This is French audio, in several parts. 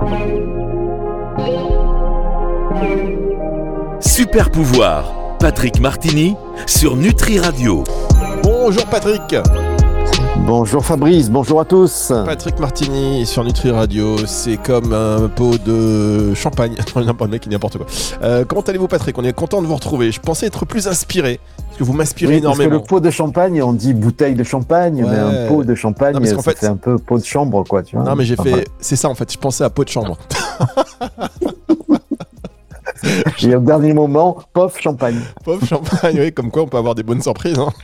Super pouvoir, Patrick Martini sur Nutri Radio. Bonjour Patrick. Bonjour Fabrice, bonjour à tous. Patrick Martini sur Nutri Radio, c'est comme un pot de champagne. Le mec il n'importe quoi. Comment allez-vous Patrick ? On est content de vous retrouver. Je pensais être plus inspiré, parce que vous m'inspirez énormément. Parce que le pot de champagne, on dit bouteille de champagne, mais un pot de champagne, non, ça fait un peu pot de chambre, quoi. Tu vois. Non mais c'est ça en fait, je pensais à pot de chambre. Et au dernier moment, pof, champagne. Pof, champagne, oui, comme quoi on peut avoir des bonnes surprises. Hein.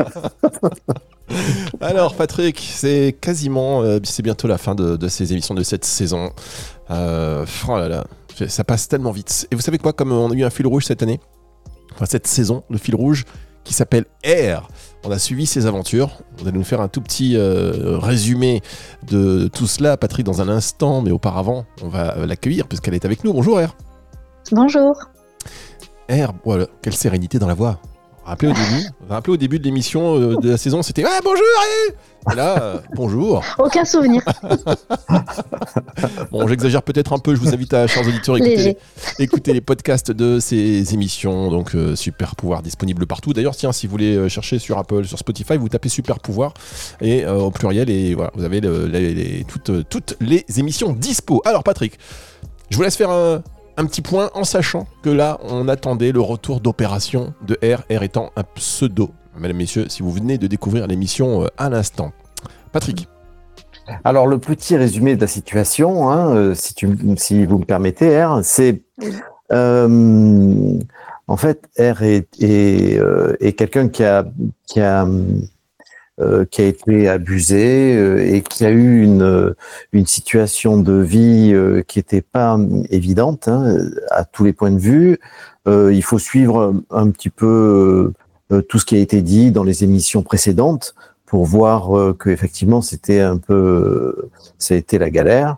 Alors Patrick, c'est quasiment, c'est bientôt la fin de ces émissions de cette saison. Oh là là, ça passe tellement vite. Et vous savez quoi, comme on a eu un fil rouge cette année, enfin cette saison, le fil rouge qui s'appelle R. On a suivi ses aventures. Vous allez nous faire un tout petit résumé de tout cela, Patrick, dans un instant. Mais auparavant, on va l'accueillir puisqu'elle est avec nous. Bonjour R. Bonjour. R, voilà, quelle sérénité dans la voix. Rappelez au début de l'émission de la saison, c'était « Ah, bonjour !» Et là, bonjour. Aucun souvenir. Bon, j'exagère peut-être un peu, je vous invite à, chers auditeurs, écouter les podcasts de ces émissions. Donc, Super Pouvoir disponible partout. D'ailleurs, tiens, si vous voulez chercher sur Apple, sur Spotify, vous tapez Super Pouvoir et au pluriel, et voilà, vous avez toutes les émissions dispo. Alors, Patrick, je vous laisse faire un petit point en sachant que là, on attendait le retour d'opération de R étant un pseudo. Mesdames, messieurs, si vous venez de découvrir l'émission à l'instant. Patrick. Alors, le petit résumé de la situation, si vous me permettez, R, c'est... en fait, R est quelqu'un qui a été abusé et qui a eu une situation de vie qui était pas évidente à tous les points de vue. Il faut suivre un petit peu tout ce qui a été dit dans les émissions précédentes pour voir que effectivement ça a été la galère.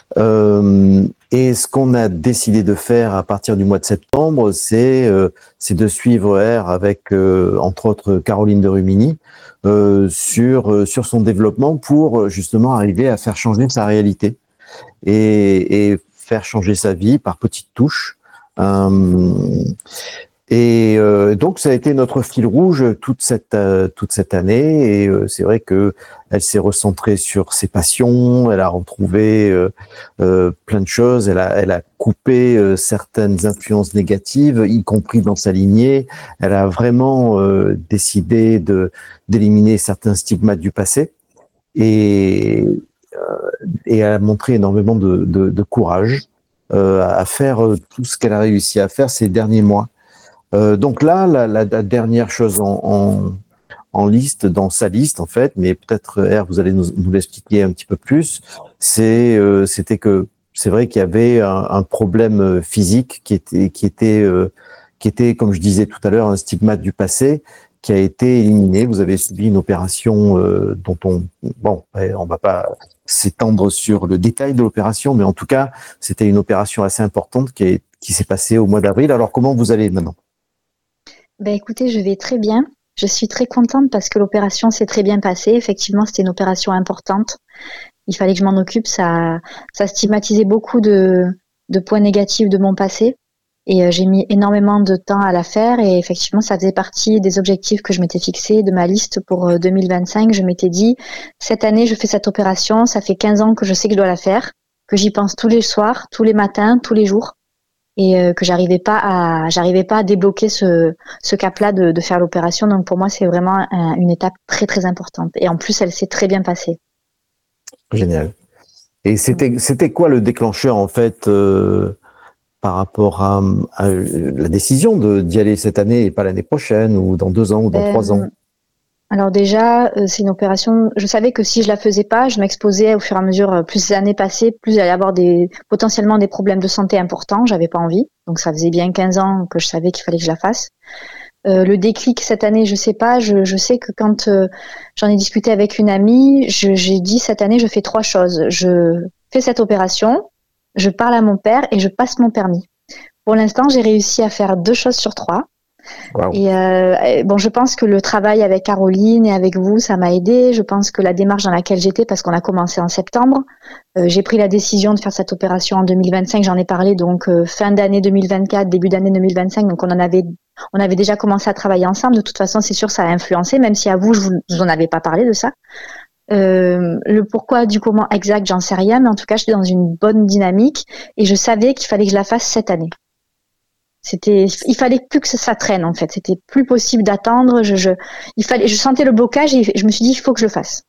Et ce qu'on a décidé de faire à partir du mois de septembre, c'est de suivre R avec entre autres Caroline de Rumigny sur son développement pour justement arriver à faire changer sa réalité et faire changer sa vie par petites touches. Donc ça a été notre fil rouge toute cette année, et c'est vrai que elle s'est recentrée sur ses passions, elle a retrouvé plein de choses, elle a coupé certaines influences négatives, y compris dans sa lignée. Elle a vraiment décidé d'éliminer certains stigmates du passé, et elle a montré énormément de courage à faire tout ce qu'elle a réussi à faire ces derniers mois. Donc là, la dernière chose en liste, dans sa liste en fait, mais peut-être R, vous allez nous l'expliquer un petit peu plus. C'était que c'est vrai qu'il y avait un problème physique qui était, comme je disais tout à l'heure, un stigmate du passé qui a été éliminé. Vous avez subi une opération dont on va pas s'étendre sur le détail de l'opération, mais en tout cas, c'était une opération assez importante qui s'est passée au mois d'avril. Alors, comment vous allez maintenant ? Écoutez, je vais très bien. Je suis très contente parce que l'opération s'est très bien passée. Effectivement, c'était une opération importante. Il fallait que je m'en occupe. Ça stigmatisait beaucoup de points négatifs de mon passé. Et j'ai mis énormément de temps à la faire. Et effectivement, ça faisait partie des objectifs que je m'étais fixés, de ma liste pour 2025. Je m'étais dit, cette année, je fais cette opération. Ça fait 15 ans que je sais que je dois la faire, que j'y pense tous les soirs, tous les matins, tous les jours. Et que j'arrivais pas à débloquer ce cap-là de faire l'opération. Donc pour moi, c'est vraiment une étape très très importante. Et en plus, elle s'est très bien passée. Génial. Et c'était quoi le déclencheur en fait par rapport à la décision d'y aller cette année et pas l'année prochaine, ou dans 2 ans, ou dans 3 ans? Alors déjà, c'est une opération, je savais que si je la faisais pas, je m'exposais au fur et à mesure, plus les années passaient, plus il allait y avoir potentiellement des problèmes de santé importants, j'avais pas envie. Donc ça faisait bien 15 ans que je savais qu'il fallait que je la fasse. Le déclic cette année, je sais pas, je sais que quand j'en ai discuté avec une amie, j'ai dit cette année je fais 3 choses. Je fais cette opération, je parle à mon père et je passe mon permis. Pour l'instant, j'ai réussi à faire 2 choses sur 3. Wow. Et bon, je pense que le travail avec Caroline et avec vous, ça m'a aidé. Je pense que la démarche dans laquelle j'étais, parce qu'on a commencé en septembre, j'ai pris la décision de faire cette opération en 2025. J'en ai parlé donc fin d'année 2024, début d'année 2025. Donc on avait déjà commencé à travailler ensemble. De toute façon, c'est sûr, ça a influencé, même si à vous, je vous en avais pas parlé de ça. Le pourquoi du comment exact, j'en sais rien, mais en tout cas, j'étais dans une bonne dynamique et je savais qu'il fallait que je la fasse cette année. Il fallait plus que ça traîne en fait. C'était plus possible d'attendre. Je sentais le blocage et je me suis dit, il faut que je le fasse.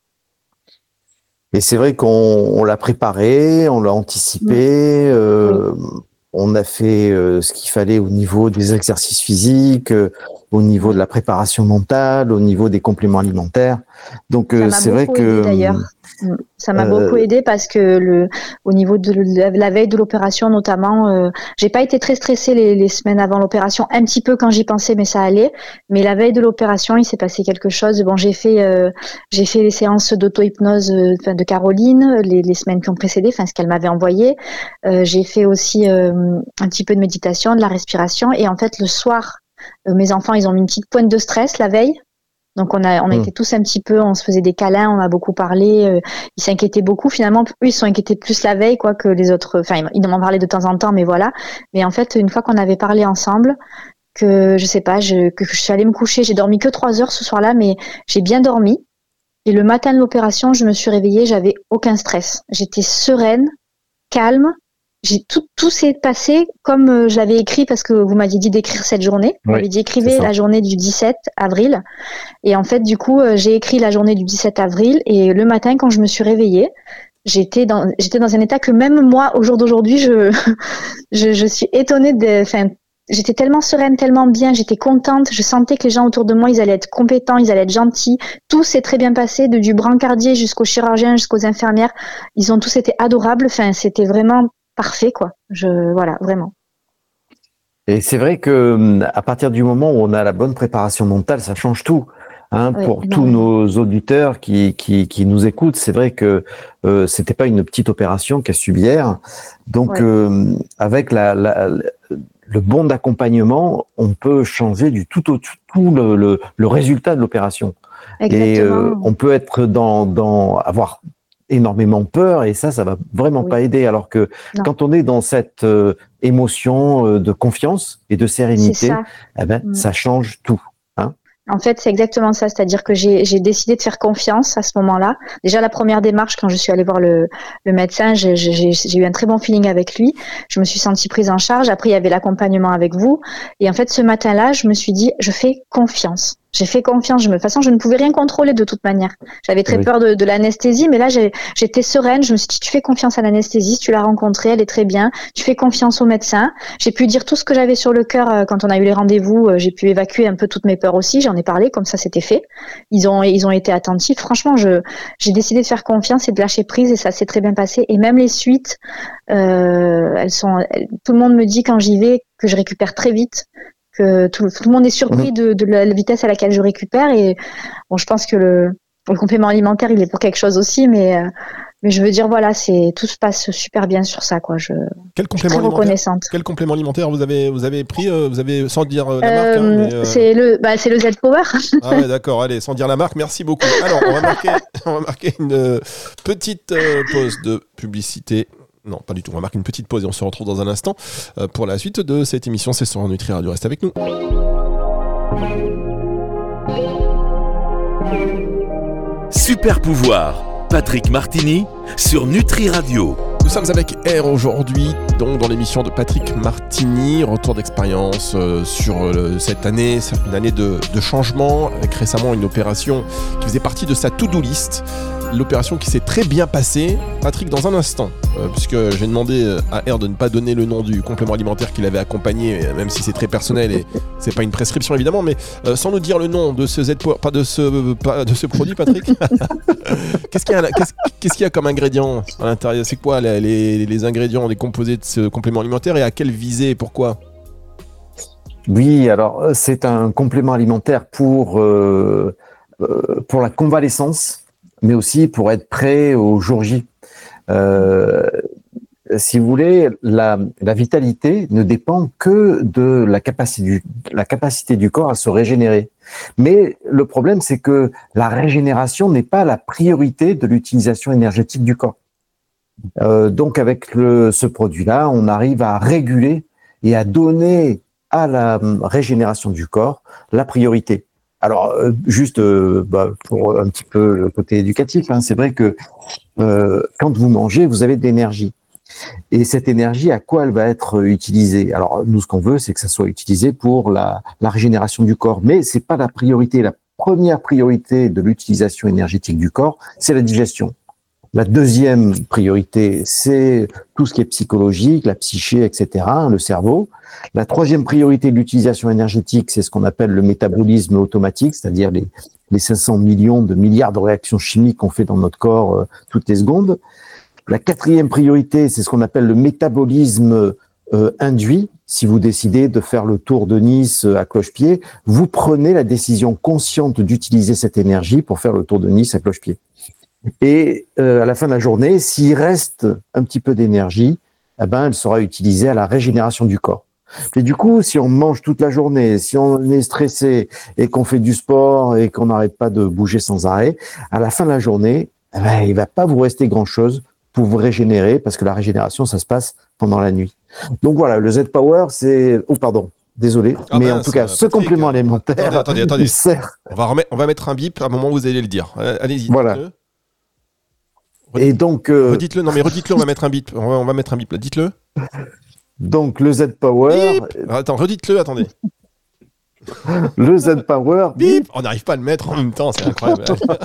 Et c'est vrai qu'on l'a préparé, on l'a anticipé, on a fait ce qu'il fallait au niveau des exercices physiques, au niveau de la préparation mentale, au niveau des compléments alimentaires. Donc c'est vrai que d'ailleurs. Ça m'a beaucoup aidé parce que au niveau de la veille de l'opération notamment, j'ai pas été très stressée les semaines avant l'opération, un petit peu quand j'y pensais, mais ça allait. Mais la veille de l'opération, il s'est passé quelque chose. Bon, j'ai fait les séances d'auto-hypnose de Caroline les semaines qui ont précédé, ce qu'elle m'avait envoyé. J'ai fait aussi un petit peu de méditation, de la respiration, et en fait le soir, mes enfants ils ont mis une petite pointe de stress la veille. Donc on était tous un petit peu, on se faisait des câlins, on a beaucoup parlé, ils s'inquiétaient beaucoup. Finalement, eux ils sont inquiétés plus la veille que les autres. Enfin, ils m'en parlaient de temps en temps, mais voilà. Mais en fait, une fois qu'on avait parlé ensemble, que je sais pas, que je suis allée me coucher, j'ai dormi que 3 heures ce soir-là, mais j'ai bien dormi. Et le matin de l'opération, je me suis réveillée, j'avais aucun stress. J'étais sereine, calme. Tout s'est passé comme je l'avais écrit parce que vous m'aviez dit d'écrire cette journée. Vous m'aviez dit écrivez la journée du 17 avril. Et en fait, du coup, j'ai écrit la journée du 17 avril et le matin, quand je me suis réveillée, j'étais dans un état que même moi, au jour d'aujourd'hui, je suis étonnée j'étais tellement sereine, tellement bien, j'étais contente, je sentais que les gens autour de moi, ils allaient être compétents, ils allaient être gentils. Tout s'est très bien passé, du brancardier jusqu'au chirurgien, jusqu'aux infirmières. Ils ont tous été adorables. C'était vraiment parfait, quoi. Voilà, vraiment. Et c'est vrai que à partir du moment où on a la bonne préparation mentale, ça change tout. Pour tous nos auditeurs qui nous écoutent, c'est vrai que c'était pas une petite opération qu'à subir hier. Donc avec le bon accompagnement, on peut changer du tout au tout le résultat de l'opération. Exactement. Et on peut être avoir énormément peur et ça va vraiment pas aider. Alors que quand on est dans cette émotion de confiance et de sérénité, ça change tout. En fait, c'est exactement ça. C'est-à-dire que j'ai décidé de faire confiance à ce moment-là. Déjà, la première démarche, quand je suis allée voir le médecin, j'ai eu un très bon feeling avec lui. Je me suis sentie prise en charge. Après, il y avait l'accompagnement avec vous. Et en fait, ce matin-là, je me suis dit, je fais confiance. J'ai fait confiance. De toute façon, je ne pouvais rien contrôler de toute manière. J'avais très peur de l'anesthésie, mais là, j'étais sereine. Je me suis dit, tu fais confiance à l'anesthésie. Tu l'as rencontrée, elle est très bien. Tu fais confiance au médecin. J'ai pu dire tout ce que j'avais sur le cœur quand on a eu les rendez-vous. J'ai pu évacuer un peu toutes mes peurs aussi. J'en ai parlé, comme ça, c'était fait. Ils ont été attentifs. Franchement, j'ai décidé de faire confiance et de lâcher prise, et ça s'est très bien passé. Et même les suites, tout le monde me dit quand j'y vais que je récupère très vite. Que tout le monde est surpris de la vitesse à laquelle je récupère, et bon, je pense que le complément alimentaire il est pour quelque chose aussi, mais je veux dire voilà, tout se passe super bien sur ça, quoi. Je suis très reconnaissante. Quel complément alimentaire vous avez pris, sans dire la marque c'est le Z Power. Ah ouais, d'accord, allez, sans dire la marque, merci beaucoup. Alors on va marquer une petite pause de publicité. Non, pas du tout. On va marquer une petite pause et on se retrouve dans un instant pour la suite de cette émission. C'est sur Nutri Radio. Reste avec nous. Super pouvoir, Patrick Martini sur Nutri Radio. Nous sommes avec R aujourd'hui, donc dans l'émission de Patrick Martini, retour d'expérience sur cette année. C'est une année de changement, avec récemment une opération qui faisait partie de sa to-do list. L'opération qui s'est très bien passée. Patrick, dans un instant, puisque j'ai demandé à R de ne pas donner le nom du complément alimentaire qu'il avait accompagné, même si c'est très personnel et c'est pas une prescription évidemment, mais sans nous dire le nom de ce Z-Power, pas de ce produit, Patrick. Qu'est-ce qu'il y a comme ingrédients à l'intérieur? C'est quoi les ingrédients, les composés de ce complément alimentaire, et à quelle visée et pourquoi? Oui, alors c'est un complément alimentaire pour la convalescence, mais aussi pour être prêt au jour J. si vous voulez, la vitalité ne dépend que de la capacité du corps à se régénérer. Mais le problème, c'est que la régénération n'est pas la priorité de l'utilisation énergétique du corps. Donc, avec ce produit-là, on arrive à réguler et à donner à la régénération du corps la priorité. Alors, juste pour un petit peu le côté éducatif, c'est vrai que quand vous mangez, vous avez de l'énergie. Et cette énergie, à quoi elle va être utilisée? Alors, nous, ce qu'on veut, c'est que ça soit utilisé pour la régénération du corps. Mais c'est pas la priorité. La première priorité de l'utilisation énergétique du corps, c'est la digestion. La deuxième priorité, c'est tout ce qui est psychologique, la psyché, etc., le cerveau. La troisième priorité de l'utilisation énergétique, c'est ce qu'on appelle le métabolisme automatique, c'est-à-dire les 500 millions de milliards de réactions chimiques qu'on fait dans notre corps toutes les secondes. La quatrième priorité, c'est ce qu'on appelle le métabolisme induit. Si vous décidez de faire le tour de Nice à cloche-pied, vous prenez la décision consciente d'utiliser cette énergie pour faire le tour de Nice à cloche-pied. Et à la fin de la journée, s'il reste un petit peu d'énergie, elle sera utilisée à la régénération du corps. Et du coup, si on mange toute la journée, si on est stressé et qu'on fait du sport et qu'on n'arrête pas de bouger sans arrêt, à la fin de la journée, il va pas vous rester grand-chose pour vous régénérer, parce que la régénération, ça se passe pendant la nuit. Donc voilà, le Z-Power, c'est... Oh pardon, désolé, mais en tout cas, ce complément alimentaire... Attendez. On va mettre un bip à un moment où vous allez le dire. Allez-y. Voilà. Et donc... Redites-le, on va mettre un bip. On va mettre un bip, là. Dites-le. Donc, le Z-Power... Attends, redites-le, attendez. Le Z-Power... Bip. On n'arrive pas à le mettre en même temps, c'est incroyable.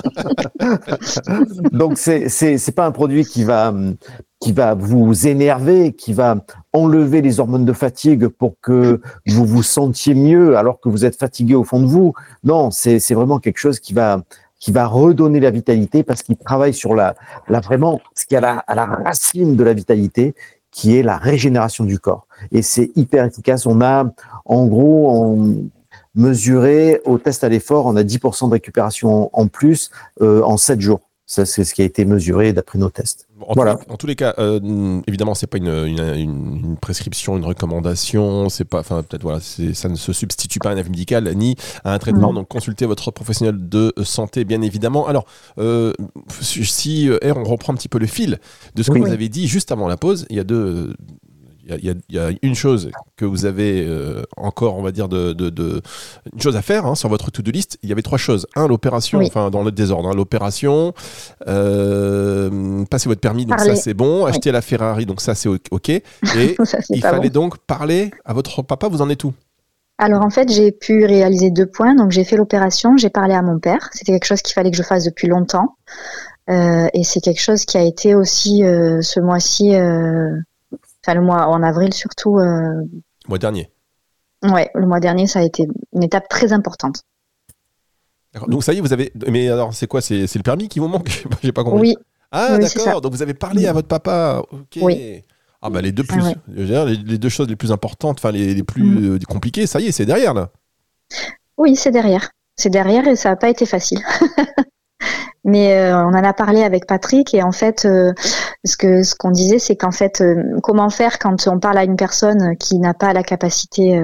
Donc, c'est pas un produit qui va vous énerver, qui va enlever les hormones de fatigue pour que vous vous sentiez mieux alors que vous êtes fatigué au fond de vous. Non, c'est vraiment quelque chose qui va redonner la vitalité, parce qu'il travaille sur vraiment ce qui est à la racine de la vitalité, qui est la régénération du corps. Et c'est hyper efficace. On a, en gros, mesuré au test à l'effort, on a 10% de récupération en plus en 7 jours. Ça, c'est ce qui a été mesuré d'après nos tests. En tous les cas, évidemment, c'est pas une prescription, une recommandation. C'est pas, peut-être ça ne se substitue pas à un avis médical ni à un traitement. Donc, consultez votre professionnel de santé, bien évidemment. Alors, si on reprend un petit peu le fil de ce que vous avez dit juste avant la pause, il y a une chose que vous avez encore, on va dire, une chose à faire sur votre to-do list. Il y avait 3 choses. L'opération, dans le désordre. L'opération, passer votre permis, donc ça c'est bon. Acheter la Ferrari, donc ça c'est OK. Et ça, il fallait donc parler à votre papa. Vous en êtes où? Alors en fait, j'ai pu réaliser 2 points. Donc j'ai fait l'opération, j'ai parlé à mon père. C'était quelque chose qu'il fallait que je fasse depuis longtemps. Et c'est quelque chose qui a été aussi ce mois-ci... le mois en avril surtout. Le mois dernier. Ouais, le mois dernier, ça a été une étape très importante. D'accord. Donc ça y est, vous avez. Mais alors, c'est quoi? C'est le permis qui vous manque? J'ai pas compris. Oui. Ah, oui, d'accord. Donc vous avez parlé à votre papa. Ok. Oui. Ah les deux plus. Les 2 choses les plus importantes, les plus compliquées. Ça y est, c'est derrière là. Oui, c'est derrière. C'est derrière et ça n'a pas été facile. Mais on en a parlé avec Patrick, et en fait, ce qu'on disait, c'est qu'en fait, comment faire quand on parle à une personne qui n'a pas la capacité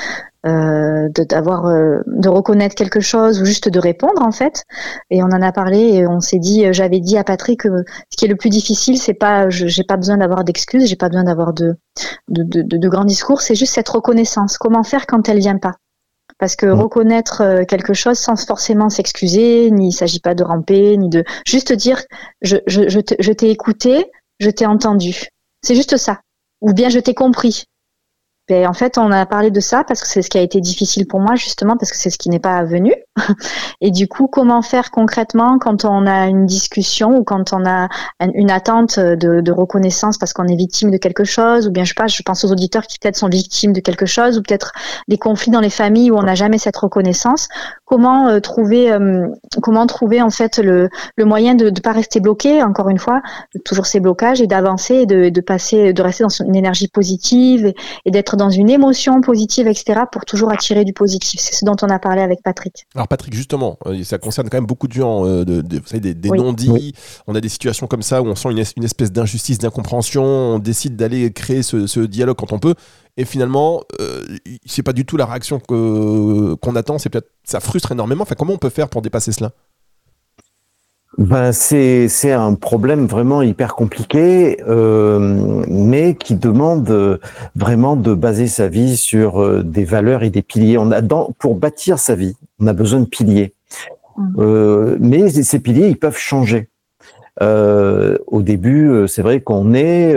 de reconnaître quelque chose ou juste de répondre, en fait. Et on en a parlé et on s'est dit, j'avais dit à Patrick que ce qui est le plus difficile, c'est pas, j'ai pas besoin d'avoir d'excuses, j'ai pas besoin d'avoir de grands discours, c'est juste cette reconnaissance. Comment faire quand elle vient pas? Parce que reconnaître quelque chose sans forcément s'excuser, il ne s'agit pas de ramper, ni de juste dire je t'ai écouté, je t'ai entendu. C'est juste ça. Ou bien je t'ai compris. Et en fait, on a parlé de ça parce que c'est ce qui a été difficile pour moi, justement, parce que c'est ce qui n'est pas venu. Et du coup, comment faire concrètement quand on a une discussion ou quand on a une attente de reconnaissance parce qu'on est victime de quelque chose, ou bien je pense aux auditeurs qui peut-être sont victimes de quelque chose, ou peut-être des conflits dans les familles où on n'a jamais cette reconnaissance. Comment trouver en fait le moyen de pas rester bloqué, encore une fois, toujours ces blocages, et d'avancer, et de rester dans une énergie positive et d'être être dans une émotion positive, etc., pour toujours attirer du positif. C'est ce dont on a parlé avec Patrick. Alors Patrick, justement, ça concerne quand même beaucoup de gens, vous savez, des Oui. non-dits. Oui. On a des situations comme ça où on sent une espèce d'injustice, d'incompréhension. On décide d'aller créer ce dialogue quand on peut. Et finalement, c'est pas du tout la réaction qu'on attend. C'est peut-être, ça frustre énormément. Enfin, comment on peut faire pour dépasser cela ? Ben c'est un problème vraiment hyper compliqué, mais qui demande vraiment de baser sa vie sur des valeurs et des piliers. Pour bâtir sa vie, on a besoin de piliers, mais ces piliers ils peuvent changer. Au début, c'est vrai qu'on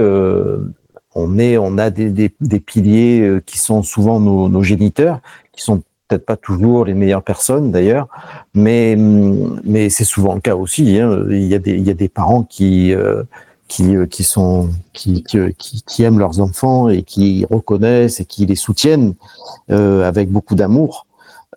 a des piliers qui sont souvent nos géniteurs, qui sont peut-être pas toujours les meilleures personnes d'ailleurs, mais c'est souvent le cas aussi. Hein. Il y a des parents qui aiment leurs enfants et qui reconnaissent et qui les soutiennent avec beaucoup d'amour.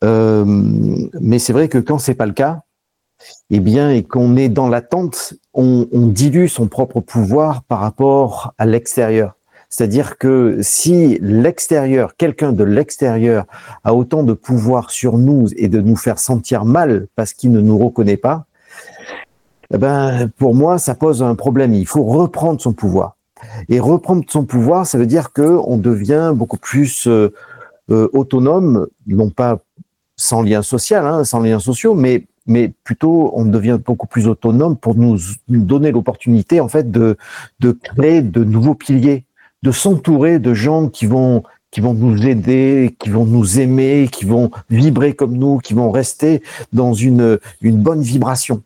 Mais c'est vrai que quand c'est pas le cas, eh bien, et qu'on est dans l'attente, on dilue son propre pouvoir par rapport à l'extérieur. C'est-à-dire que si quelqu'un de l'extérieur a autant de pouvoir sur nous et de nous faire sentir mal parce qu'il ne nous reconnaît pas, eh ben, pour moi, ça pose un problème. Il faut reprendre son pouvoir. Et reprendre son pouvoir, ça veut dire qu'on devient beaucoup plus autonome, non pas sans lien social, sans liens sociaux, mais plutôt on devient beaucoup plus autonome pour nous donner l'opportunité en fait de créer de nouveaux piliers, de s'entourer de gens qui vont nous aider, qui vont nous aimer, qui vont vibrer comme nous, qui vont rester dans une bonne vibration.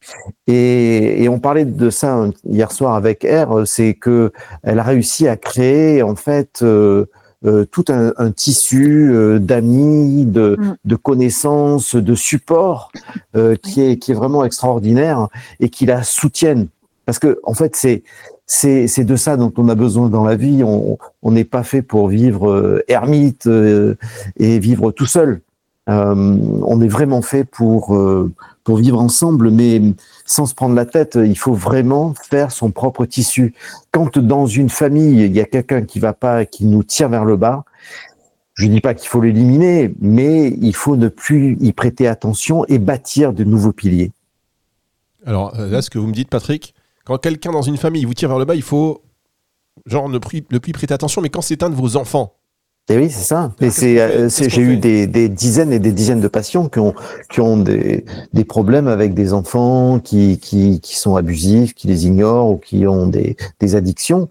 Et on parlait de ça hier soir avec R, c'est que elle a réussi à créer en fait tout un tissu d'amis, de connaissances, de support qui est vraiment extraordinaire et qui la soutiennent. Parce que en fait, c'est de ça dont on a besoin dans la vie. On n'est pas fait pour vivre ermite et vivre tout seul. On est vraiment fait pour vivre ensemble, mais sans se prendre la tête. Il faut vraiment faire son propre tissu. Quand dans une famille, il y a quelqu'un qui va pas, qui nous tire vers le bas, je dis pas qu'il faut l'éliminer, mais il faut ne plus y prêter attention et bâtir de nouveaux piliers. Alors là, ce que vous me dites, Patrick, quand quelqu'un dans une famille vous tire vers le bas, il faut ne plus y prêter attention, mais quand c'est un de vos enfants. Et oui, c'est ça. Et j'ai eu des dizaines et des dizaines de patients qui ont des problèmes avec des enfants qui sont abusifs, qui les ignorent ou qui ont des addictions.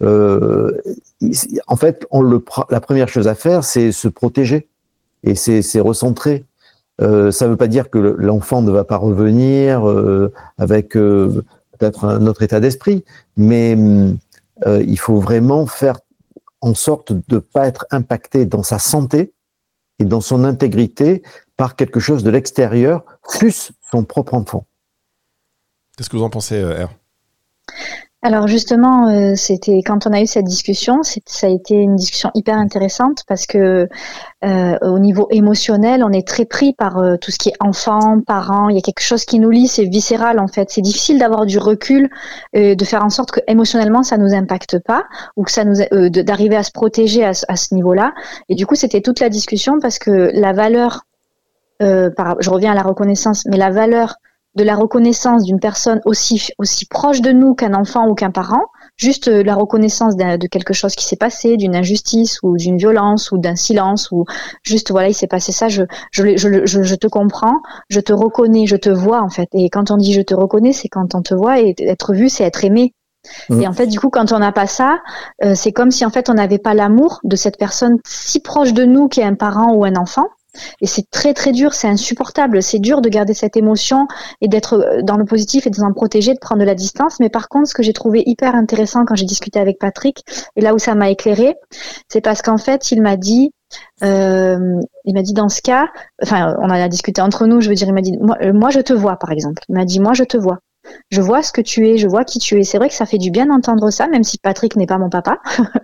En fait, la première chose à faire, c'est se protéger et c'est recentrer. Ça veut pas dire que l'enfant ne va pas revenir avec peut-être un autre état d'esprit, mais il faut vraiment faire en sorte de ne pas être impacté dans sa santé et dans son intégrité par quelque chose de l'extérieur, plus son propre enfant. Qu'est-ce que vous en pensez, R ? Alors justement, c'était quand on a eu cette discussion, ça a été une discussion hyper intéressante parce que au niveau émotionnel, on est très pris par tout ce qui est enfant, parents. Il y a quelque chose qui nous lie, c'est viscéral en fait. C'est difficile d'avoir du recul, de faire en sorte que émotionnellement ça nous impacte pas ou que ça nous d'arriver à se protéger à ce niveau-là. Et du coup, c'était toute la discussion parce que la valeur, je reviens à la reconnaissance, mais la valeur de la reconnaissance d'une personne aussi proche de nous qu'un enfant ou qu'un parent, juste la reconnaissance de quelque chose qui s'est passé, d'une injustice ou d'une violence ou d'un silence ou juste voilà, il s'est passé ça, je te comprends, je te reconnais, je te vois en fait. Et quand on dit je te reconnais, c'est quand on te voit et être vu, c'est être aimé. Et en fait, du coup, quand on n'a pas ça, c'est comme si en fait on n'avait pas l'amour de cette personne si proche de nous qu'est un parent ou un enfant. Et c'est très très dur, c'est insupportable, c'est dur de garder cette émotion et d'être dans le positif et de s'en protéger, de prendre de la distance. Mais par contre, ce que j'ai trouvé hyper intéressant quand j'ai discuté avec Patrick, et là où ça m'a éclairé, c'est parce qu'en fait, il m'a dit dans ce cas, enfin, on en a discuté entre nous, je veux dire, il m'a dit, moi je te vois par exemple. Il m'a dit, moi je te vois. Je vois ce que tu es, je vois qui tu es. C'est vrai que ça fait du bien d'entendre ça, même si Patrick n'est pas mon papa.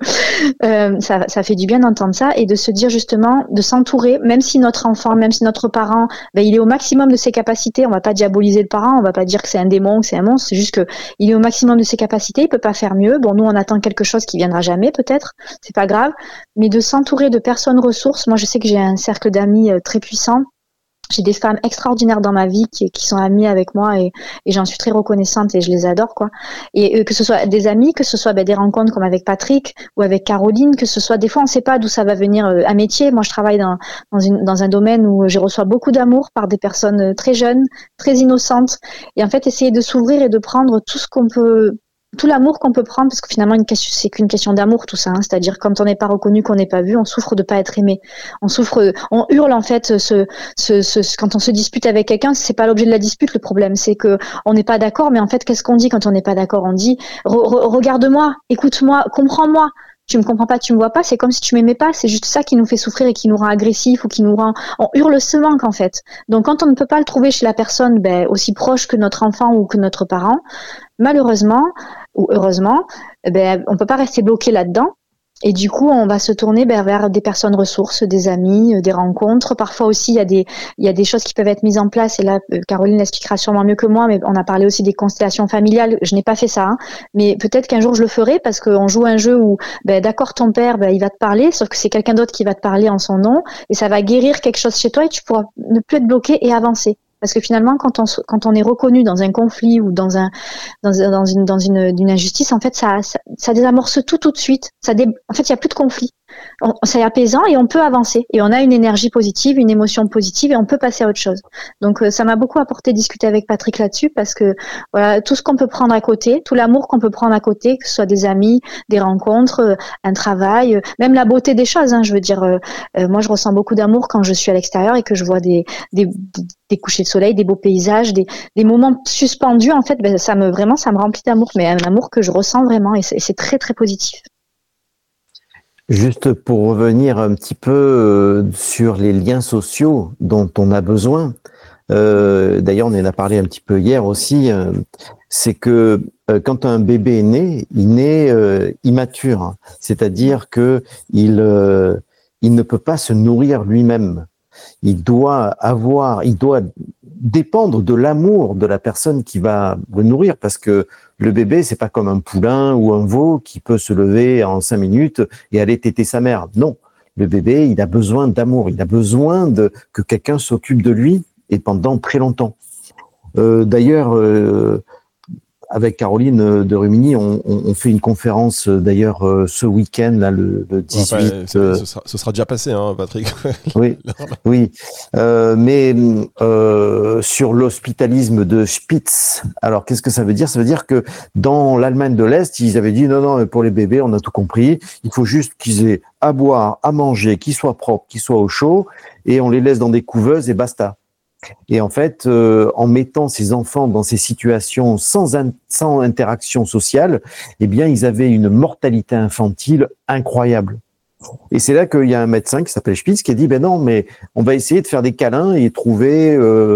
Ça fait du bien d'entendre ça et de se dire justement, de s'entourer, même si notre enfant, même si notre parent, il est au maximum de ses capacités. On va pas diaboliser le parent, on va pas dire que c'est un démon, que c'est un monstre. C'est juste que il est au maximum de ses capacités. Il peut pas faire mieux. Bon, nous, on attend quelque chose qui viendra jamais, peut-être. C'est pas grave. Mais de s'entourer de personnes ressources. Moi, je sais que j'ai un cercle d'amis très puissant. J'ai des femmes extraordinaires dans ma vie qui sont amies avec moi et j'en suis très reconnaissante et je les adore, quoi. Et que ce soit des amis, que ce soit des rencontres comme avec Patrick ou avec Caroline, que ce soit des fois on ne sait pas d'où ça va venir un métier. Moi, je travaille dans un domaine où je reçois beaucoup d'amour par des personnes très jeunes, très innocentes. Et en fait, essayer de s'ouvrir et de prendre tout ce qu'on peut, tout l'amour qu'on peut prendre, parce que finalement, c'est qu'une question d'amour, tout ça. C'est-à-dire, quand on n'est pas reconnu, qu'on n'est pas vu, on souffre de pas être aimé. On hurle, en fait, quand on se dispute avec quelqu'un, c'est pas l'objet de la dispute, le problème. C'est que on n'est pas d'accord, mais en fait, qu'est-ce qu'on dit quand on n'est pas d'accord? On dit, regarde-moi, écoute-moi, comprends-moi. Tu me comprends pas, tu me vois pas, c'est comme si tu m'aimais pas, c'est juste ça qui nous fait souffrir et qui nous rend agressifs ou qui nous rend, on hurle ce manque, en fait. Donc, quand on ne peut pas le trouver chez la personne, aussi proche que notre enfant ou que notre parent, malheureusement ou heureusement, on peut pas rester bloqué là-dedans. Et du coup, on va se tourner vers des personnes ressources, des amis, des rencontres. Parfois aussi, il y a des choses qui peuvent être mises en place. Et là, Caroline l'expliquera sûrement mieux que moi, mais on a parlé aussi des constellations familiales. Je n'ai pas fait ça, mais peut-être qu'un jour je le ferai parce qu'on joue un jeu où, d'accord, ton père, il va te parler, sauf que c'est quelqu'un d'autre qui va te parler en son nom, et ça va guérir quelque chose chez toi et tu pourras ne plus être bloqué et avancer. Parce que finalement, quand on est reconnu dans un conflit ou dans une injustice, en fait, ça désamorce tout de suite. En fait, il y a plus de conflit. C'est apaisant et on peut avancer. Et on a une énergie positive, une émotion positive et on peut passer à autre chose. Donc, ça m'a beaucoup apporté de discuter avec Patrick là-dessus parce que, voilà, tout ce qu'on peut prendre à côté, tout l'amour qu'on peut prendre à côté, que ce soit des amis, des rencontres, un travail, même la beauté des choses, je veux dire, moi, je ressens beaucoup d'amour quand je suis à l'extérieur et que je vois des couchers de soleil, des beaux paysages, des moments suspendus, en fait, ça me remplit d'amour, mais un amour que je ressens vraiment et c'est très, très positif. Juste pour revenir un petit peu sur les liens sociaux dont on a besoin, d'ailleurs on en a parlé un petit peu hier aussi, c'est que quand un bébé est né, il naît immature, c'est-à-dire que il ne peut pas se nourrir lui-même. Il doit dépendre de l'amour de la personne qui va le nourrir, parce que le bébé, c'est pas comme un poulain ou un veau qui peut se lever en 5 minutes et aller téter sa mère. Non. Le bébé, il a besoin d'amour. Il a besoin que quelqu'un s'occupe de lui et pendant très longtemps. D'ailleurs, avec Caroline de Rumigny, on fait une conférence d'ailleurs ce week-end, là, le 18. Ce sera déjà passé, Patrick. Oui, oui. Mais sur l'hospitalisme de Spitz. Alors, qu'est-ce que ça veut dire? Ça veut dire que dans l'Allemagne de l'Est, ils avaient dit non, pour les bébés, on a tout compris. Il faut juste qu'ils aient à boire, à manger, qu'ils soient propres, qu'ils soient au chaud, et on les laisse dans des couveuses et basta. Et en fait, en mettant ces enfants dans ces situations sans interaction sociale, eh bien, ils avaient une mortalité infantile incroyable. Et c'est là qu'il y a un médecin qui s'appelle Spitz qui a dit non, mais on va essayer de faire des câlins et trouver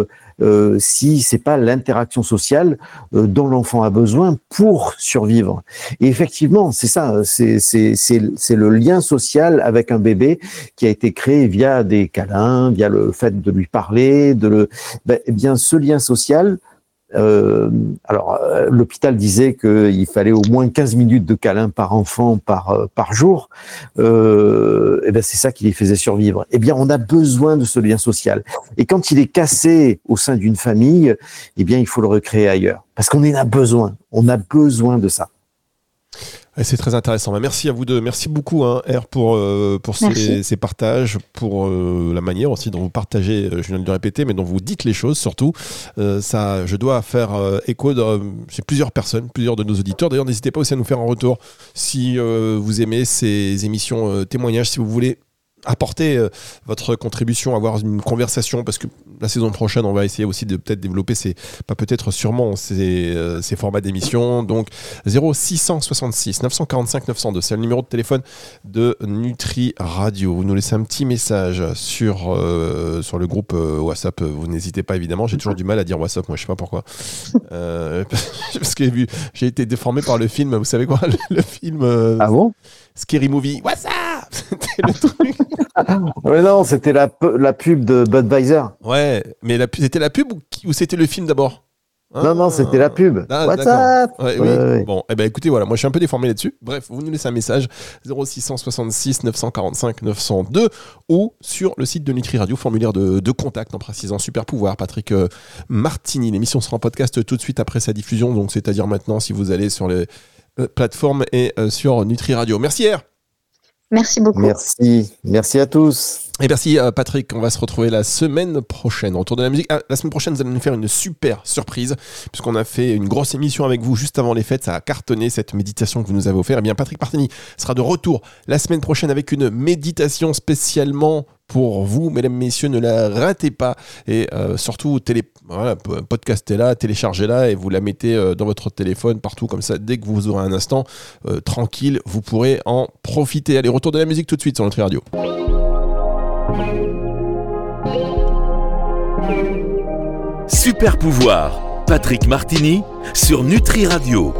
si c'est pas l'interaction sociale dont l'enfant a besoin pour survivre. Et effectivement, c'est ça, c'est le lien social avec un bébé qui a été créé via des câlins, via le fait de lui parler, eh bien ce lien social. L'hôpital disait qu'il fallait au moins 15 minutes de câlin par enfant par jour. C'est ça qui les faisait survivre. Eh bien, on a besoin de ce lien social. Et quand il est cassé au sein d'une famille, eh bien, il faut le recréer ailleurs. Parce qu'on en a besoin. On a besoin de ça. Et c'est très intéressant. Merci à vous deux. Merci beaucoup, R, pour ces partages, pour la manière aussi dont vous partagez, je viens de le répéter, mais dont vous dites les choses surtout. Ça, je dois faire écho chez plusieurs personnes, plusieurs de nos auditeurs. D'ailleurs, n'hésitez pas aussi à nous faire un retour si vous aimez ces émissions témoignages, si vous voulez apporter votre contribution, avoir une conversation, parce que la saison prochaine, on va essayer aussi de peut-être développer ces formats d'émissions. Donc 0666 945 902, c'est le numéro de téléphone de Nutri Radio. Vous nous laissez un petit message sur le groupe WhatsApp. Vous n'hésitez pas, évidemment. J'ai toujours du mal à dire WhatsApp, moi je sais pas pourquoi. Parce que j'ai été déformé par le film, vous savez quoi, le film Ah bon? Scary Movie. WhatsApp. C'était le truc. Mais non, c'était la pub de Budweiser. Ouais, mais c'était la pub ou c'était le film d'abord? Non, c'était la pub. WhatsApp. Ouais, oui. Ouais. Bon, écoutez, voilà, moi je suis un peu déformé là-dessus. Bref, vous nous laissez un message 0666 945 902 ou sur le site de Nutri Radio, formulaire de contact en précisant Super Pouvoir, Patrick Martini. L'émission sera en podcast tout de suite après sa diffusion, donc c'est-à-dire maintenant si vous allez sur les plateformes et sur Nutri Radio. Merci R. Merci beaucoup. Merci à tous. Et merci Patrick, on va se retrouver la semaine prochaine. Retour de la musique. La semaine prochaine, vous allez nous faire une super surprise, puisqu'on a fait une grosse émission avec vous juste avant les fêtes. Ça a cartonné cette méditation que vous nous avez offert. Eh bien, Patrick Martini sera de retour la semaine prochaine avec une méditation spécialement pour vous, mesdames, messieurs, ne la ratez pas. Et surtout, podcastez-la, téléchargez-la et vous la mettez dans votre téléphone, partout comme ça. Dès que vous aurez un instant tranquille, vous pourrez en profiter. Allez, retour de la musique tout de suite sur Nutri Radio. Super Pouvoir, Patrick Martini sur Nutri Radio.